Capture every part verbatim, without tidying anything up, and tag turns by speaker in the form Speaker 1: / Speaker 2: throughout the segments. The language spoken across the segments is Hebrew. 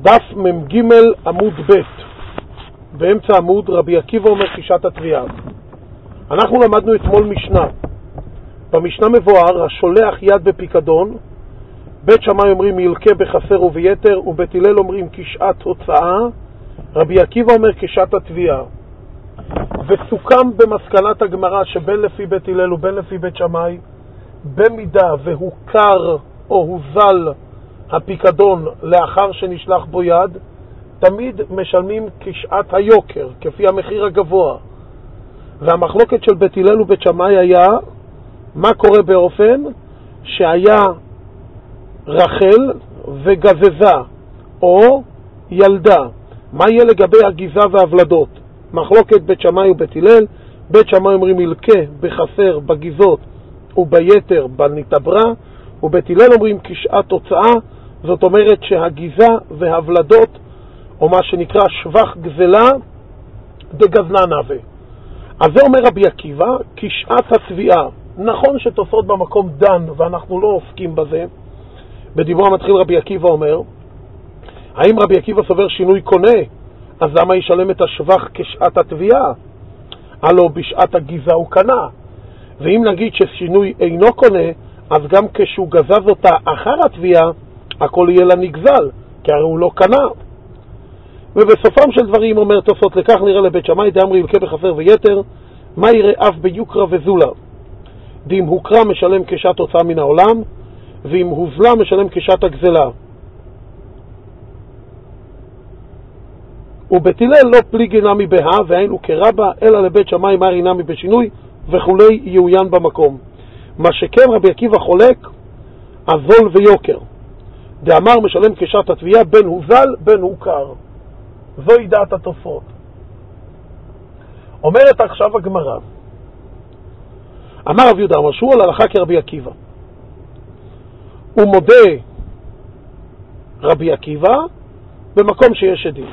Speaker 1: דף מ"ג עמוד ב', באמצע עמוד רבי עקיבא אומר קישת התביעה. אנחנו למדנו אתמול משנה. במשנה מבואר, השולח יד בפיקדון, בית שמאי אומרים ילקה בחסר וביתר, ובית הלל אומרים קישת הוצאה, רבי עקיבא אומר קישת התביעה. וסוכם במסקנת הגמרא שבין לפי בית הלל ובין לפי בית שמאי, במידה והוכר או הוזל הפיקדון לאחר שנשלח בו יד, תמיד משלמים כשעת היוקר, כפי המחיר הגבוה. והמחלוקת של בית הלל ובית שמאי היה מה קורה באופן שהיה רחל וגזזה או ילדה, מה יהיה לגבי הגיזה והוולדות? מחלוקת בית שמאי ובית הלל. בית שמאי אומרים ילקה בחסר בגיזות וביתר בנתברא, ובית הלל אומרים כשעת הוצאה, זאת אומרת שהגיזה והוולדות, או מה שנקרא שבח גזלה דגזלה נווה. אז זה אומר רבי עקיבא, כשעת התביעה. נכון שתוספות במקום דן ואנחנו לא עוסקים בזה. בדיבור המתחיל רבי עקיבא אומר, האם רבי עקיבא סובר שינוי קונה, אז למה ישלם את השבח כשעת התביעה? הלא בשעת הגיזה הוא קנה. ואם נגיד ששינוי אינו קונה, אז גם כשהוא גזז אותה אחר התביעה, הכל יהיה לה נגזל, כי הרי הוא לא קנה. ובסופם של דברים אומר תוספות, לכך נראה לבית שמאי דאמרי ילקה בחסר ויתר, מה יראה אף ביוקרה וזולה? דאם הוקרא משלם כשעת הוצאה מן העולם, ואם הוזלה משלם כשעת הגזלה. ובית הלל לא פליגי נמי בה, והיינו כרבה, אלא לבית שמאי מרי נמי בשינוי, וכולי יעוין במקום. מה שכן רבי עקיבא חולק, הזול ויוקר. דאמר משלם כשעת התביעה, בין הוזל בין הוכר. זוהי דעת התוספות. אומרת עכשיו הגמרא, אמר רב יהודה אמר שהוא על הלכה כרבי עקיבא. הוא מודה רבי עקיבא במקום שיש עדים.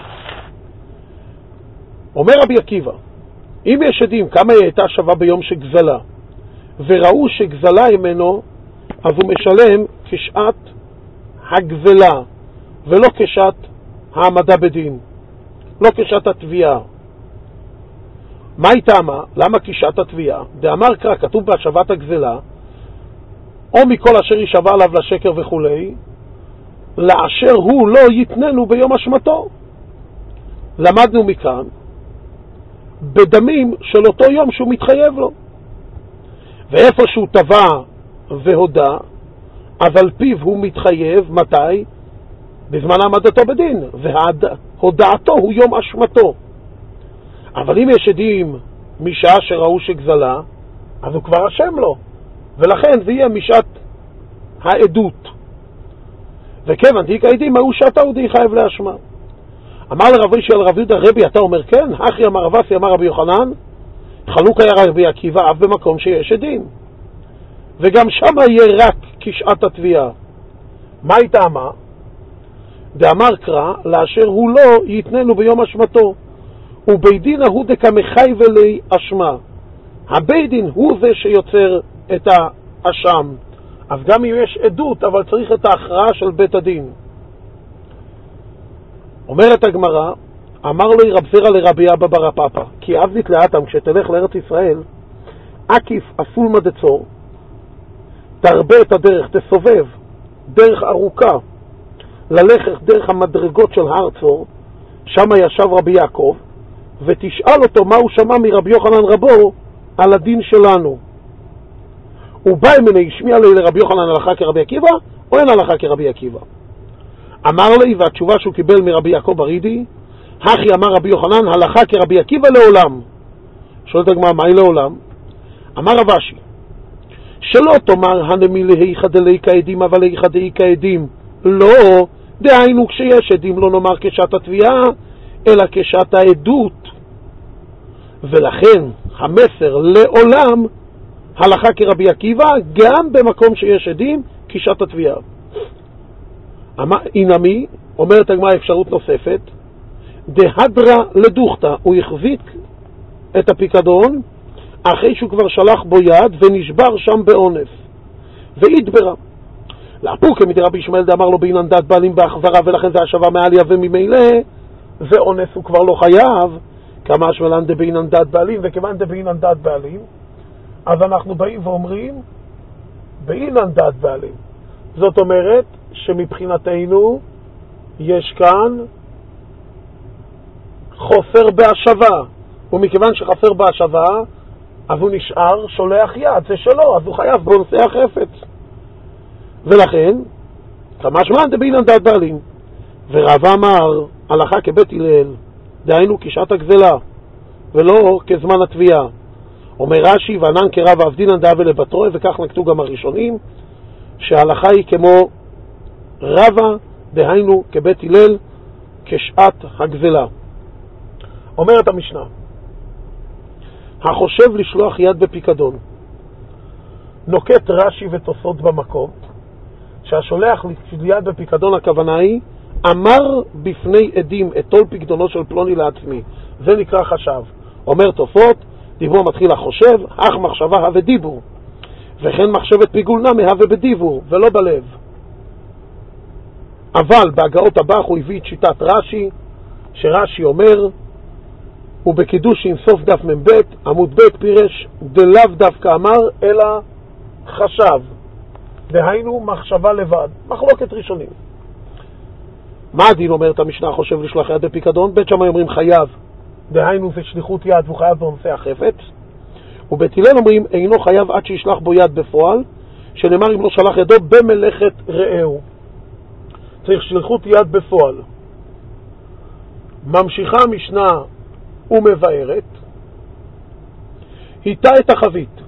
Speaker 1: אומר רבי עקיבא, אם יש עדים כמה היא הייתה שווה ביום שגזלה, וראו שגזלה ממנו, אז הוא משלם כשעת הגזלה, ולא כשעת העמדה בדין, לא כשעת התביעה. מה היא טעמה? למה כשעת התביעה? דאמר קרא, כתוב בהשבת הגזלה, או מכל אשר ישבע עליו לשקר וכולי, לאשר הוא לא יתננו ביום אשמתו. למדנו מכאן בדמים של אותו יום שהוא מתחייב לו. ואיפה שהוא טבע והודע, אז על פיו הוא מתחייב, מתי? בזמן העמדתו בדין, והודעתו הוא יום אשמתו. אבל אם יש עדים משעה שראו שגזלה, אז הוא כבר אשם לו, ולכן זה יהיה משעת העדות. וכיוון תיק העדים, הוא שעתה הוא די חייב לאשמה. אמר לרב אישי על רב יהודה, רבי אתה אומר כן? אחי אמר רב אסי אמר רבי יוחנן, חלוק היה רבי עקיבא אף במקום שיש עדים, וגם שם יהיה רק כשעת התביעה. מה היא טעמה? דאמר קרא, לאשר הוא לא יתננו ביום אשמתו, ובית דין הוא דקמחי ולי אשמה. הבית דין הוא זה שיוצר את האשם. אז גם אם יש עדות, אבל צריך את ההכרעה של בית הדין. אומרת הגמרא, אמר לו רב זרע לרבי אבא בר הפאפא, כי אבזית לאטם, כשתלך לארץ ישראל, עקיף אסולמא דצור, תרבה את הדרך, תסובב, דרך ארוכה, ללכת דרך המדרגות של הר צור, שם ישב רבי יעקב, ותשאל אותו מה הוא שמע מרבי יוחנן רבו על הדין שלנו. הוא בא ממני, השמיע לי לרבי יוחנן הלכה כרבי עקיבא, או אין הלכה כרבי עקיבא? אמר לי, והתשובה שהוא קיבל מרבי יעקב ברידי, הכי אמר רבי יוחנן, הלכה כרבי עקיבא לעולם. שואלת הגמרא, מה היא לעולם? אמר רב אשי, שלא תאמר הנמי להיכא דליקא עדים, אבל להיכא דאיכא עדים. לא, דהיינו כשיש עדים לא נאמר כשעת התביעה, אלא כשעת העדות. ולכן המסר לעולם, הלכה כרבי עקיבא, גם במקום שיש עדים, כשעת התביעה. אינמי, אומרת הגמרא אפשרות נוספת, דהדרה לדוכתא, הוא החזיק את הפיקדון אחרי שהוא כבר שלח בו יד ונשבר שם באונס והתברה, לאפוקה מדי רבי ישמעאל דאמר לו בעינן דעת בעלים בהחזרה, ולכן זה השבה מעליה, וממילא זה אונס הוא כבר לא חייב, כמה שמלן דבעינן דעת בעלים, וכיוון דבעינן דעת בעלים, אז אנחנו באים ואומרים בעינן דעת בעלים. זאת אומרת שמבחינתנו יש כאן חוסר בהשבה, ומכיוון שחסר בהשבה אז הוא נשאר שולח יד, זה שלו, אז הוא חייב באונסי החפץ. ולכן כמה שמלן דבעינן דעת בעלים, ורב אמר הלכה כבית הלל, דהיינו כשעת הגזלה ולא כזמן התביעה. אומר רש"י וענן כרב אבדינן דאבה לבטרוי, וכך נקטו גם הראשונים, שההלכה היא כמו רבה, דהיינו כבית הלל, כשעת הגזלה. אומרת המשנה, החושב לשלוח יד בפיקדון, נוקט רש"י ותוספות במקום, שהשולח יד בפיקדון הכוונה היא אמר בפני עדים את תול פיקדונו של פלוני לעצמי, זה נקרא חשב. אומר תוספות, דיבור מתחיל החושב, אך מחשבה הווה דיבור, וכן מחשבת פיגול נמי הווה בדיבור ולא בלב. אבל בהגאות הבח הוא הביא את שיטת רש"י, שרש"י אומר, ובקידושין סוף דף מ"ב עמוד ב' פירש דלאו דווקא אמר אלא חשב, דהיינו מחשבה לבד. מחלוקת ראשונים. מה הדין? אומרת המשנה, חושב לשלוח יד בפיקדון? בית שמאי אומרים חייב, דהיינו זה שליחות יד והוא חייב באונסי החפץ, ובית הלל אומרים אינו חייב עד שישלח בו יד בפועל, שנאמר אם לא שלח ידו במלאכת רעהו. צריך שליחות יד בפועל. ממשיכה המשנה ומבארת, היטה את החבית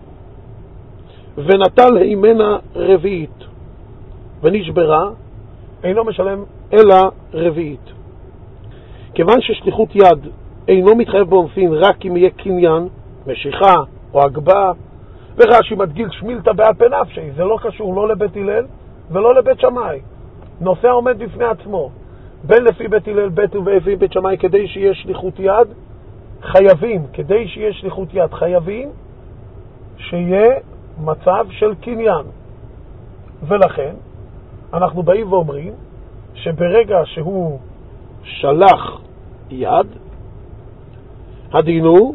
Speaker 1: ונטל הימנה רביעית ונשברה, אינו משלם אלא רביעית. כיוון ששליחות יד אינו מתחייב באונסין רק אם יהיה קניין, משיכה או הגבה, ורש"י מדגיל שמילתא באפי נפשי, זה לא קשור לא לבית הלל ולא לבית שמאי. נושא עומד בפני עצמו, בין לפי בית הלל בית ולפי בית שמאי, כדי שיהיה שליחות יד חייבים, כדי שיהיה שליחות יד חייבים שיהיה מצב של קניין. ולכן אנחנו באים ואומרים שברגע שהוא שלח יד, הדין הוא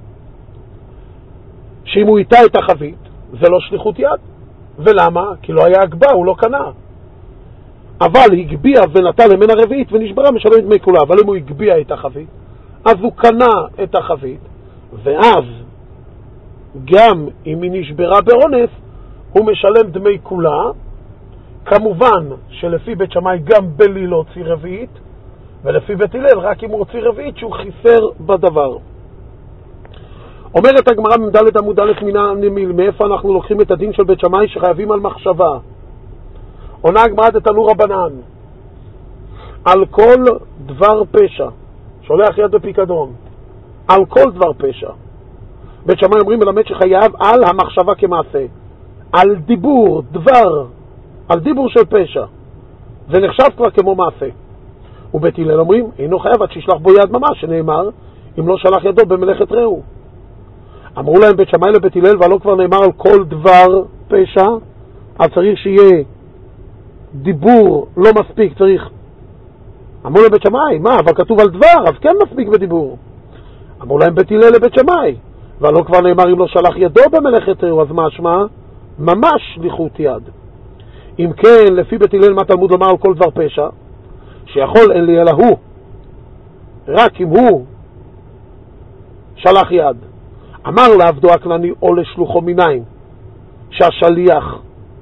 Speaker 1: שאם הוא איתה את החבית זה לא שליחות יד. ולמה? כי לא היה הגבה, הוא לא קנה. אבל הגביע ונטל למנה רביעית ונשברה, משלם דמי כולה. אבל אם הוא הגביע את החבית אז הוא קנה את החבית, ואז גם אם היא נשברה באונס הוא משלם דמי כולה. כמובן שלפי בית שמאי גם בלי להוציא רביעית, ולפי בית הלל רק אם הוא הוציא רביעית שהוא חיסר בדבר. אומרת הגמרא ממדלת עמוד א' מן, מאיפה אנחנו לוקחים את הדין של בית שמאי שחייבים על מחשבה? עונה הגמרא דתנו רבנן, על כל דבר פשע שולח יד בפיקדון, על כל דבר פשע בית שמאי אומרים מלמד שחייב על המחשבה כמעשה, על דיבור, דבר, על דיבור של פשע, זה נחשב כבר כמו מעשה. ובית הלל אומרים אינו חייב עד שישלח בו יד ממש, שנאמר אם לא שלח ידו במלאכת רעהו. אמרו להם בית שמאי לבית הלל, והלא כבר נאמר על כל דבר פשע, אז צריך שיהיה דיבור, לא מספיק, צריך. אמרו להם בית שמאי, מה, אבל כתוב על דבר, אז כן מספיק בדיבור. אמרו להם בית הלל לבית שמאי, והלא כבר נאמר אם לא שלח ידו במלאכת רעהו, אז מה שמה? ממש שליחות יד. אם כן, לפי בית הלל מה תלמוד לומר על כל דבר פשע? שיכול אין לי אלא הוא, רק אם הוא שלח יד. אמר לעבדו הכנעני או לשלוחו מניין, שהשליח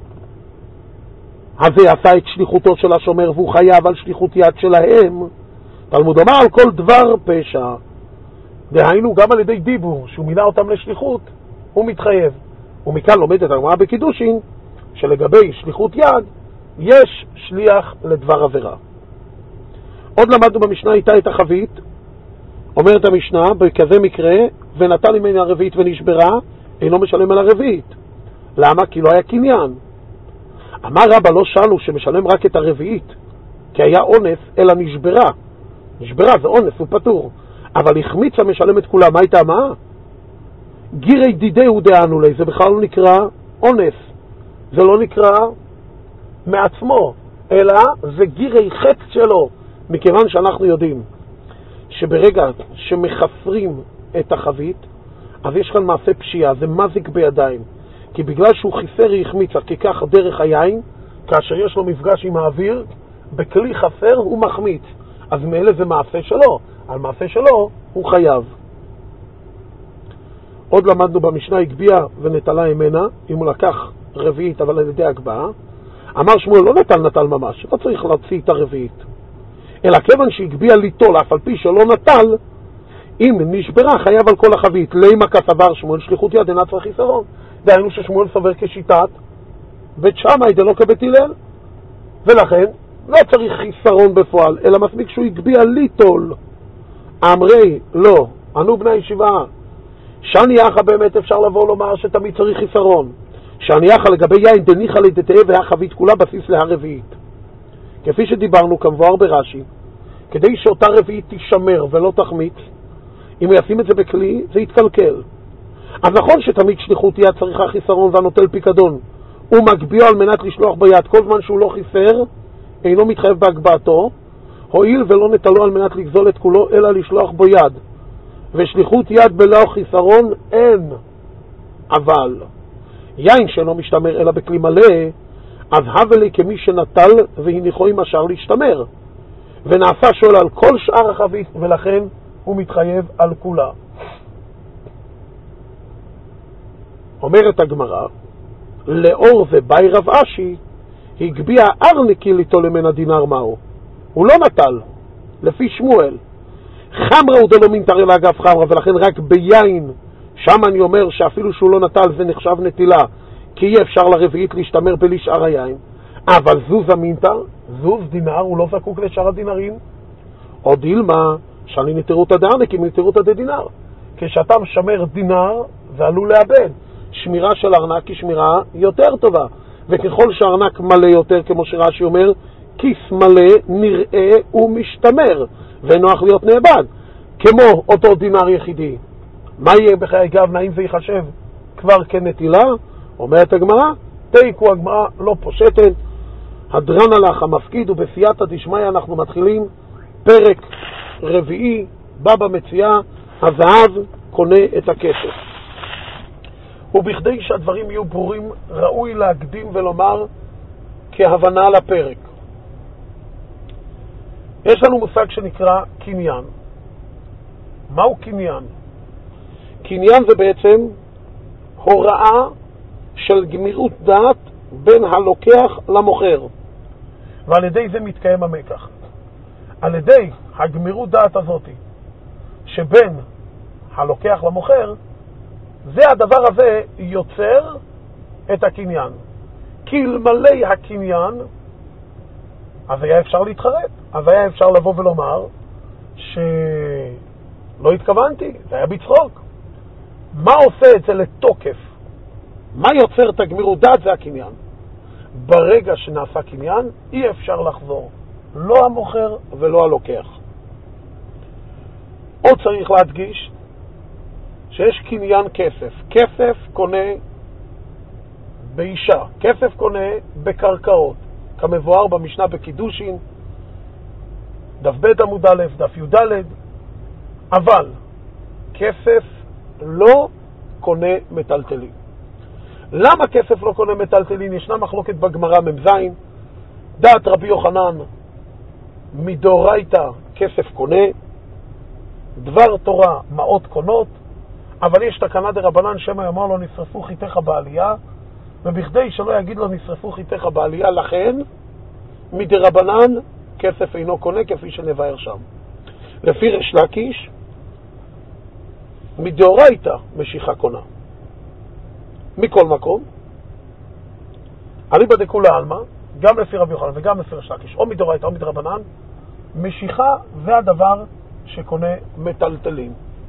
Speaker 1: הזה עשה את שליחותו של השומר והוא חייב על שליחות יד שלהם. תלמוד אומר על כל דבר פשע, דהיינו גם על ידי דיבור שהוא מינה אותם לשליחות הוא מתחייב. ומכאן לומדת הגמרא בקידושין שלגבי שליחות יד יש שליח לדבר עבירה. עוד למדנו במשנה איתה את החבית. אומרת המשנה בכזה מקרה ונטל ממנה הרביעית ונשברה, אינו משלם על הרביעית. למה? כי לא היה קניין. אמר רבא לא שאלו שמשלם רק את הרביעית כי היה אונס, אלא נשברה. נשברה זה אונס, הוא פטור. אבל החמיצה משלם את כולה. מה הייתה מה? גירי דידי הוא דענו לי, זה בכלל לא נקרא אונס, זה לא נקרא מעצמו, אלא זה גירי חץ שלו, מכיוון שאנחנו יודעים שברגע שמחסרים את החבית, אז יש כאן מעשה פשיעה, זה מזיק בידיים, כי בגלל שהוא חיסר היא החמיצה, כי כך דרך היין, כאשר יש לו מפגש עם האוויר, בכלי חסר הוא מחמיץ, אז מאלה זה מעשה שלו, על מעשה שלו הוא חייב. עוד למדנו במשנה, הגביע ונטלה ימנה, אם הוא לקח רביעית אבל על ידי הגבעה, אמר שמואל לא נטל נטל ממש, לא צריך להוציא את הרביעית, אלא כיוון שהגביע ליטול אף על פי שלא נטל, אם נשברה חייב על כל החבית. לימה כסבר שמואל שליחות יד אינה צריך חיסרון, דהיינו ששמואל סובר כשיטת בית שמאי דלא כבית הלל, ולכן לא צריך חיסרון בפועל, אלא מספיק שהוא הגביע ליטול. אמרי לא, ענו בני הישיבה, שאני יחה באמת אפשר לבוא לומר שתמיד צריך חיסרון. שאני יחה לגבי יין דניחה לידתאה והחבית כולה בסיס להרביעית, כפי שדיברנו כמבואר ברש"י, כדי שאותה רביעית תישמר ולא תחמיץ, אם הוא ישים את זה בכלי זה יתקלקל. אז נכון שתמיד שליחות יד צריכה חיסרון והנוטל פיקדון, הוא מגביע על מנת לשלוח ביד, כל זמן שהוא לא חיסר אינו מתחייב בהגבעתו, הועיל ולא נטלו על מנת לגזול את כולו אלא לשלוח בו יד, ושליחות יד בלא חיסרון אין. אבל יין שאינו משתמר אלא בכלי מלא, אז הווה לי כמי שנטל והניחו עם השאר להשתמר, ונעשה שואל על כל שאר החבית, ולכן הוא מתחייב על כולה. אומרת הגמרא, לאור ובאי רב אשי, הגביע ארניקי ליטול מן הדינר מהו, הוא לא נטל, לפי שמואל. חמרה הוא דלא מינטר אלא אגב חמרה, ולכן רק ביין, שם אני אומר שאפילו שהוא לא נטל זה נחשב נטילה, כי אי אפשר לרביעית להשתמר בלי שאר היין. אבל זוז המינטר, זוז דינר, הוא לא זקוק לשאר הדינרים. או דילמה, שאני נתירות הדארניקים, נתירות הדדינר. כשאתה משמר דינר, זה עלול לאבד. שמירה של ארנק היא שמירה יותר טובה. וככל שהארנק מלא יותר, כמו שרש"י אומר, כיס מלא נראה ומשתמר, ונוח להיות נאבד. כמו אותו דינר יחידי. מה יהיה בחיי גב, נעים זה ייחשב כבר כנטילה? אומרת הגמרא, תיקו הגמרא לא פושטת, הדרן הלך המפקיד, ובסייעתא דשמיא אנחנו מתחילים פרק רביעי, בבא מציאה, הזהב קונה את הכסף. ובכדי שהדברים יהיו ברורים, ראוי להקדים ולומר כהבנה לפרק. יש לנו מושג שנקרא קניין. מהו קניין? קניין זה בעצם הוראה של גמירות דעת בין הלוקח למוכר, ועל ידי זה מתקיים המקח. על ידי הגמירות דעת הזאת שבין הלוקח למוכר, זה הדבר הזה יוצר את הקניין. כי אלמלא הקניין אז היה אפשר להתחרט, אז היה אפשר לבוא ולומר שלא התכוונתי, זה היה בצחוק. מה עושה את זה לתוקף? מה יוצר את הגמירות דעת? זה הקניין. ברגע שנעשה קניין אי אפשר לחזור, לא המוכר ולא הלוקח. עוד צריך להדגיש שיש קניין כסף. כסף קונה באישה, כסף קונה בקרקעות, כמבואר במשנה בקידושין, דף ב' עמוד א', דף י' ד'. אבל כסף לא קונה מטלטלים. למה כסף לא קונה מטלטלים? ישנה מחלוקת בגמרא מ"ז, דעת רבי יוחנן מדאורייתא כסף קונה, דבר תורה מעות קונות, אבל יש תקנה דרבנן שמא יאמר לו נשרפו חיתך בעלייה, ובכדי שלא יגיד לו נשרפו חיתך בעלייה, לכן מדרבנן כסף אינו קונה, כפי שנבהר שם. לפי ריש לקיש מדאורייתא משיכה קונה. מכל מקום, אליבא דכולי עלמא, גם לפי רבי יוחנן וגם לפי ריש לקיש, או מדאורייתא או מדרבנן, משיכה זה הדבר שקונה מטלטלים.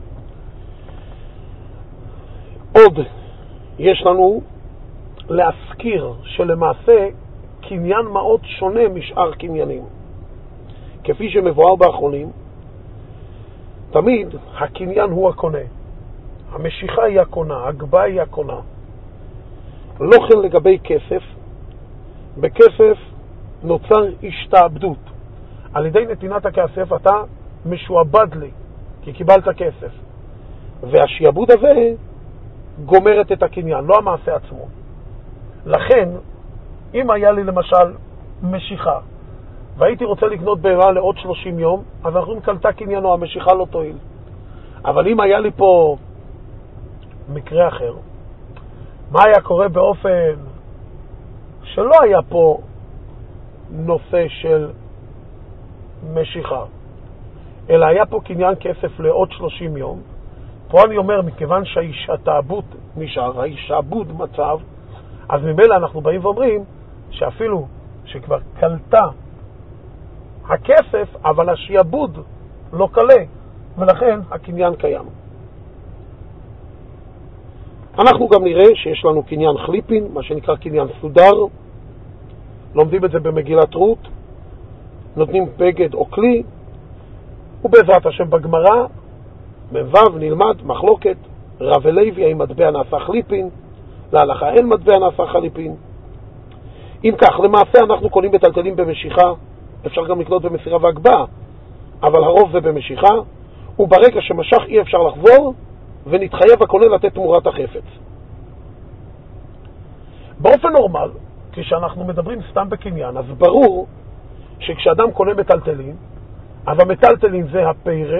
Speaker 1: עוד יש לנו להזכיר שלמעשה קניין מעות שונה משאר קניינים. כפי שמבואר באחרונים, תמיד הקניין הוא הקונה, המשיכה היא הקונה, הגבעה היא הקונה. לא כן לגבי כסף, בכסף נוצר השתעבדות. על ידי נתינת הכסף אתה משועבד לי, כי קיבלת כסף. והשיעבוד הזה גומרת את הקניין, לא המעשה עצמו. לכן, אם היה לי למשל משיכה, והייתי רוצה לקנות בהמה לעוד שלושים יום, אז אנחנו קלטה קניינו, המשיכה לא תועיל. אבל אם היה לי פה מקרה אחר, מה היה קורה באופן שלא היה פה נושא של משיכה, אלא היה פה קניין כסף לעוד שלושים יום, פה אני אומר, מכיוון שההשתעבוד נשאר, ההשתעבוד מצב, אז ממילא אנחנו באים ואומרים שאפילו שכבר קלטה הכסף, אבל השיעבוד לא קלה, ולכן הקניין קיים. אנחנו גם נראה שיש לנו קניין חליפין, מה שנקרא קניין סודר. לומדים את זה במגילת רות, נותנים בגד או כלי, ובעזרת השם בגמרא מבב נלמד מחלוקת רב ולוי האם מטבע נעשה חליפין, להלכה אין מטבע נעשה חליפין. אם כך, למעשה אנחנו קונים בטלטלים במשיכה, אפשר גם לקנות במסירה והגבעה, אבל הרוב זה במשיכה, וברגע שמשך אי אפשר לחזור, ונתחייב הקונה לתת תמורת החפץ. באופן נורמל, כשאנחנו מדברים סתם בקניין, אז ברור שכשאדם קונה מטלטלים, אז המטלטלים זה הפירה,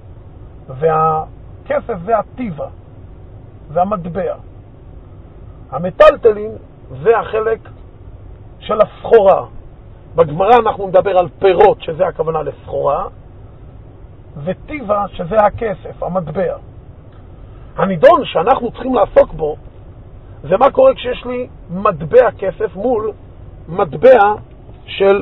Speaker 1: והכסף זה הטיבה, זה המטבע. המטלטלים זה החלק של הסחורה. בגמרא אנחנו מדבר על פירות, שזה הכוונה לסחורה, וטיבה, שזה הכסף, המטבע. הנידון שאנחנו צריכים לעסוק בו, זה מה קורה כשיש לי מטבע כסף מול מטבע של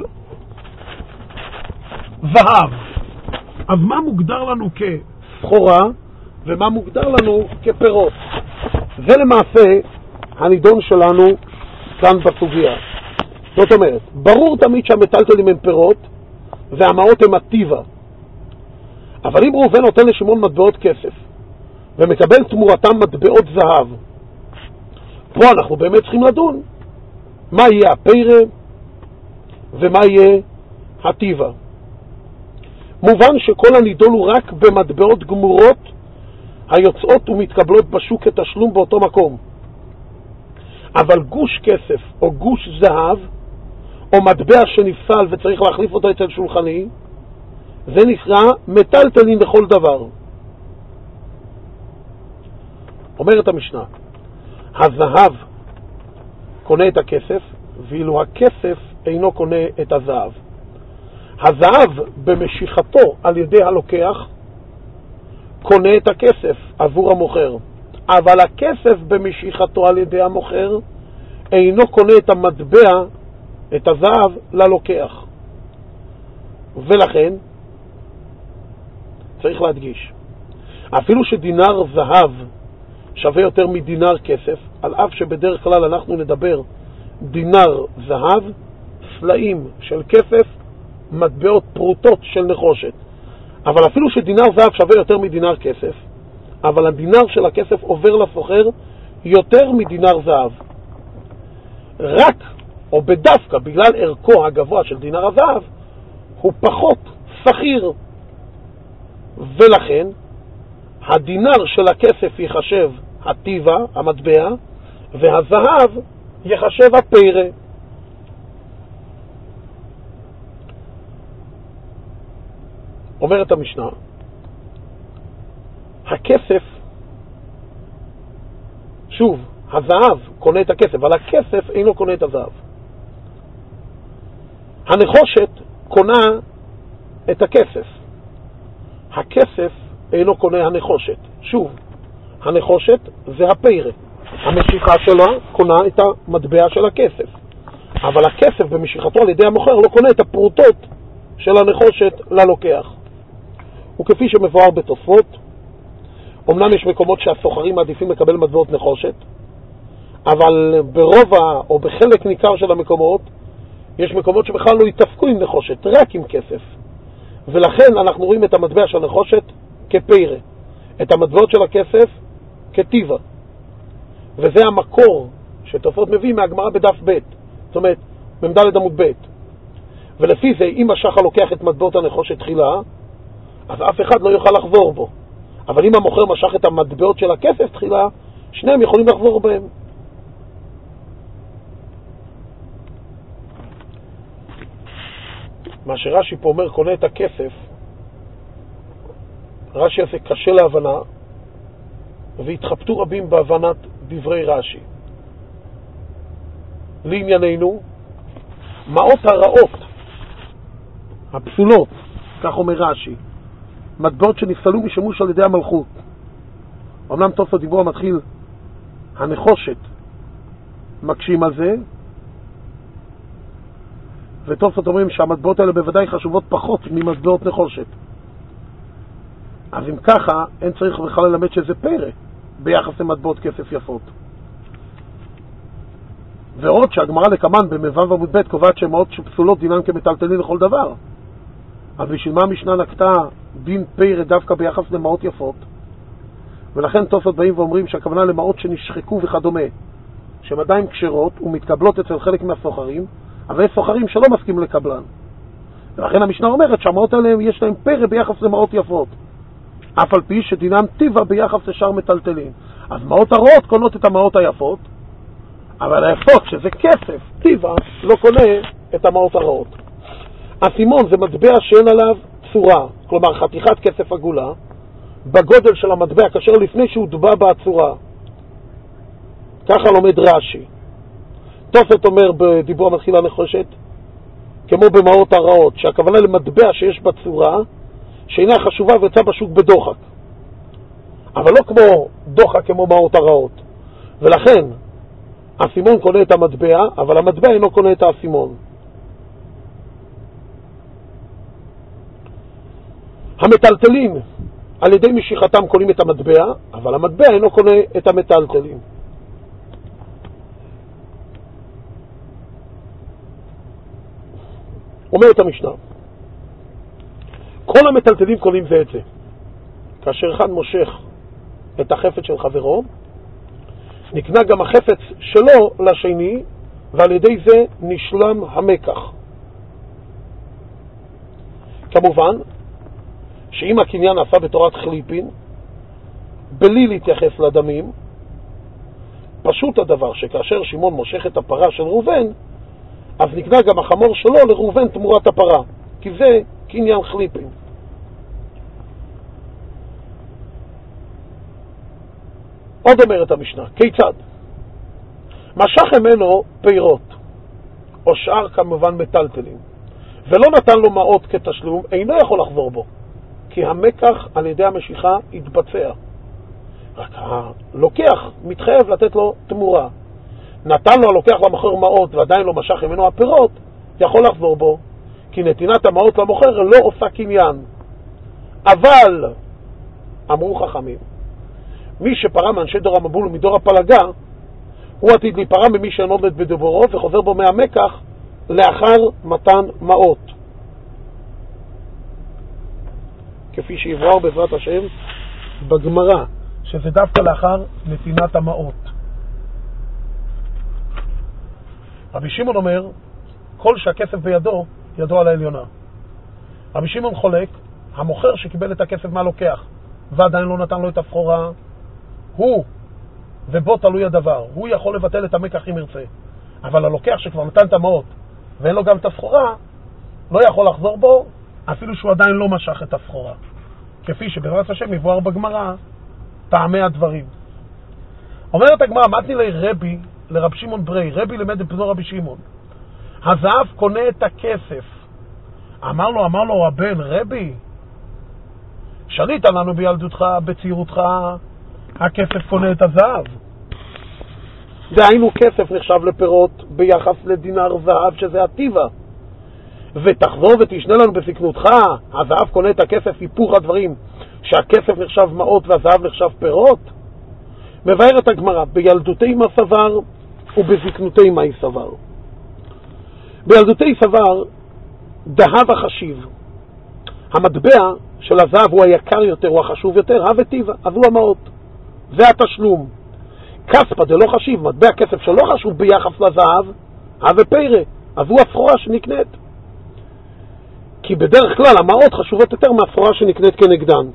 Speaker 1: זהב. אז מה מוגדר לנו כסחורה ומה מוגדר לנו כפירות? זה למעשה הנידון שלנו כאן בסוגיה. זאת אומרת, ברור תמיד שהמטלטלים הם פירות והמעות הם הטיבה. אבל אם ראובן נותן לשמעון מטבעות כסף ומקבל תמורתם מטבעות זהב, פה אנחנו באמת צריכים לדון מה יהיה הפירה ומה יהיה הטיבה. מובן שכל הנידון הוא רק במטבעות גמורות היוצאות ומתקבלות בשוק כתשלום באותו מקום. אבל גוש כסף או גוש זהב או מטבע שנפסל וצריך להחליף אותו אצל שולחני, זה נקרא מטלטלין לכל דבר. אומרת המשנה, הזהב קונה את הכסף, ואילו הכסף אינו קונה את הזהב. הזהב במשיכתו על ידי הלוקח קונה את הכסף עבור המוכר, אבל הכסף במשיכתו על ידי המוכר אינו קונה את המטבע, את הזהב, ללוקח. ולכן צריך להדגיש, אפילו שדינר זהב שווה יותר מדינר כסף, על אף שבדרך כלל אנחנו נדבר דינר זהב, סלעים של כסף, מטבעות פרוטות של נחושת. אבל אפילו שדינר זהב שווה יותר מדינר כסף, אבל הדינר של הכסף עובר לסוחר יותר מדינר זהב. רק או בדווקא בגלל ערכו הגבוה של דינר הזהב, הוא פחות סחיר. ולכן הדינר של הכסף יחשב הטיבה, המטבע, והזהב יחשב הפירה. אומרת המשנה, הכסף, שוב, הזהב קונה את הכסף, אבל הכסף אינו קונה את הזהב. הנחושת קונה את הכסף, הכסף אינו קונה הנחושת. שוב, הנחושת זה הפירה, המשיכה שלה קונה את המטבע של הכסף, אבל הכסף במשיכתו על ידי המוכר לא קונה את הפרוטות של הנחושת ללוקח. וכפי שמבואר בתוספות, אמנם יש מקומות שהסוחרים מעדיפים לקבל מטבעות נחושת, אבל ברוב או בחלק ניכר של המקומות יש מקומות שבכלל לא יתעסקו עם נחושת, רק עם כסף. ולכן אנחנו רואים את המטבע של הנחושת כפירה, את המטבעות של הכסף כטיבה. וזה המקור שתוספות מביא מהגמרא בדף ב'. זאת אומרת, ממדלת עמוד ב'. ולפי זה, אם השחר לוקח את מטבעות הנחושת תחילה, אז אף אחד לא יוכל לחזור בו. אבל אם המוכר משך את המטבעות של הכסף תחילה, שניהם יכולים לחזור בהם. מה שרש"י פה אומר, קונה את הכסף, רש"י הזה קשה להבנה, והתחבטו רבים בהבנת דברי רש"י. לענייננו, מעות הרעות, הפסולות, כך אומר רש"י, מטבעות שנפסלו משימוש על ידי המלכות. אמנם תוספות דיבור המתחיל, הנחושת, מקשים על זה, ותוספות אומרים שהמטבעות האלה בוודאי חשובות פחות ממטבעות נחושת. אז אם ככה, אין צריך בכלל ללמד שזה פרא ביחס למטבעות כסף יפות. ועוד שהגמרא לקמן במבב עמוד ב' קובעת שמעות שפסולות דינן כמטלטלין לכל דבר. אז בשביל מה המשנה נקטה דין פרא דווקא ביחס למעות יפות? ולכן תוספות באים ואומרים שהכוונה למעות שנשחקו וכדומה, שהן עדיין קשרות ומתקבלות אצל חלק מהסוחרים, אבל יש סוחרים שלא מסכים לקבלן. ולכן המשנה אומרת שהמעות האלה יש להם פרא ביחס למעות יפות, אף על פי שדינם טיבה ביחס לשאר מטלטלים. אז מעות הרעות קונות את המעות היפות, אבל היפות שזה כסף, טיבה, לא קונה את המעות הרעות. הסימון זה מטבע שאין עליו צורה, כלומר חתיכת כסף עגולה, בגודל של המטבע כאשר לפני שהוא דובה בצורה. ככה לומד רש"י. תוספות אומר בדיבור המתחיל הנחושת, כמו במעות הרעות, שהכוונה למטבע שיש בצורה, שאינה חשובה ויצא בשוק בדוחק. אבל לא כמו דוחק כמו מעות הרעות. ולכן, הסימון קונה את המטבע, אבל המטבע אינו קונה את הסימון. המטלטלים, על ידי משיכתם קונים את המטבע, אבל המטבע אינו קונה את המטלטלים. אומרת המשנה, כל המטלטלים קונים זה את זה. כאשר אחד מושך את החפץ של חברו, נקנה גם החפץ שלו לשני, ועל ידי זה נשלם המקח. כמובן, שאם הקניין נעשה בתורת חליפין, בלי להתייחס לדמים, פשוט הדבר שכאשר שמעון מושך את הפרה של ראובן, אז נקנה גם החמור שלו לראובן תמורת הפרה, כי זה קניין חליפין. עוד אומרת המשנה, כיצד? משך ממנו פירות, או שאר כמובן מטלטלים, ולא נתן לו מעות כתשלום, אינו יכול לחזור בו, כי המקח על ידי המשיכה יתבצע. רק הלוקח מתחייב לתת לו תמורה. נתן לו הלוקח למוכר מעות ועדיין לא משך ממנו הפירות, יכול לחזור בו, כי נתינת המעות למוכר לא עושה קניין. אבל, אמרו חכמים, מי שפרה מאנשי דור המבול ומדור הפלגה, הוא עתיד להיפרה ממי שאינו עומד בדברו וחוזר בו מהמקח לאחר מתן מעות. כפי שיברר בעזרת השם בגמרא, שזה דווקא לאחר נתינת המעות. רבי שמעון אומר, כל שהכסף בידו, ידו על העליונה. רבי שמעון חולק, המוכר שקיבל את הכסף מה לוקח, ועדיין לא נתן לו את הסחורה, הוא, ובו תלוי הדבר, הוא יכול לבטל את המקח אם ירצה. אבל הלוקח שכבר נתן את המעות, ואין לו גם את הסחורה, לא יכול לחזור בו, אפילו שהוא עדיין לא משך את הסחורה. כפי שבעזרת השם יבואר בגמרא, טעמי הדברים. אומרת הגמרא, מתני לי רבי, לרב שמעון ברי, רבי למד בנו רבי שמעון. הזהב קונה את הכסף. אמר לו, אמר לו הבן, רבי, שנית לנו בילדותך, בצעירותך, הכסף קונה את הזהב. דהיינו כסף נחשב לפירות ביחס לדינר זהב שזה הטיבה. ותחזור ותשנה לנו בזקנותך, הזהב קונה את הכסף, היפוך הדברים, שהכסף נחשב מעות והזהב נחשב פירות. מבארת הגמרא, בילדותי מה סבר ובזקנותי מה סבר. בילדותי סבר דהב החשיב. המטבע של הזהב הוא היקר יותר, הוא החשוב יותר, הווה טיבה, אז הוא המעות. זה התשלום. כספא דלא חשיב, מטבע כסף שלא חשוב ביחס לזהב, הווה פירא, אז הוא הסחורה שנקנית. כי בדרך כלל המעות חשובות יותר מהסחורה שנקנית כנגדן.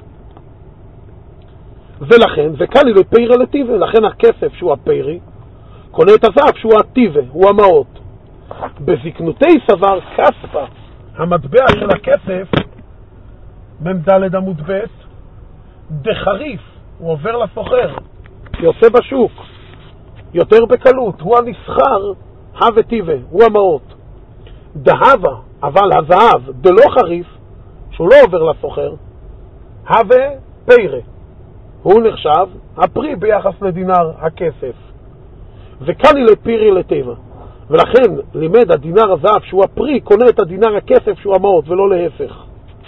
Speaker 1: ולכן, וקלי לפיירה לטיבה, לכן הכסף שהוא הפיירי, קונה את הזהב שהוא הטיבה, הוא המעות. בזקנותי סבר כספה, המטבע של הכסף, ממדלת עמוד ב', דחריף, הוא עובר לסוחר, יוצא בשוק, יותר בקלות, הוא הנסחר, הווה טיבה, הוא המעות. דהבה, אבל הזהב, דלא חריף, שהוא לא עובר לסוחר, הווה פיירה, הוא נחשב הפרי ביחס לדינר הכסף. וקני לפירי לטבע. ולכן לימד הדינר הזהב שהוא הפרי קונה את הדינר הכסף שהוא המעות ולא להפך.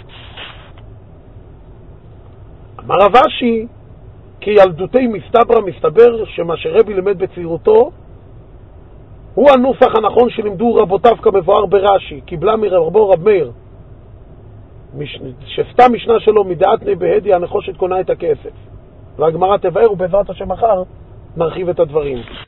Speaker 1: אמר רב אשי, כי ילדותי מסתברא מסתבר שמה שרבי לימד בצעירותו הוא הנוסח הנכון שלימדו רבותיו כמבואר ברש"י, קיבלה מרבו רב מאיר, שסתה משנה שלו מדעתני בהדי הנחושת קונה את הכסף. והגמרא תבאר ובעזרת השם מחר נרחיב את הדברים.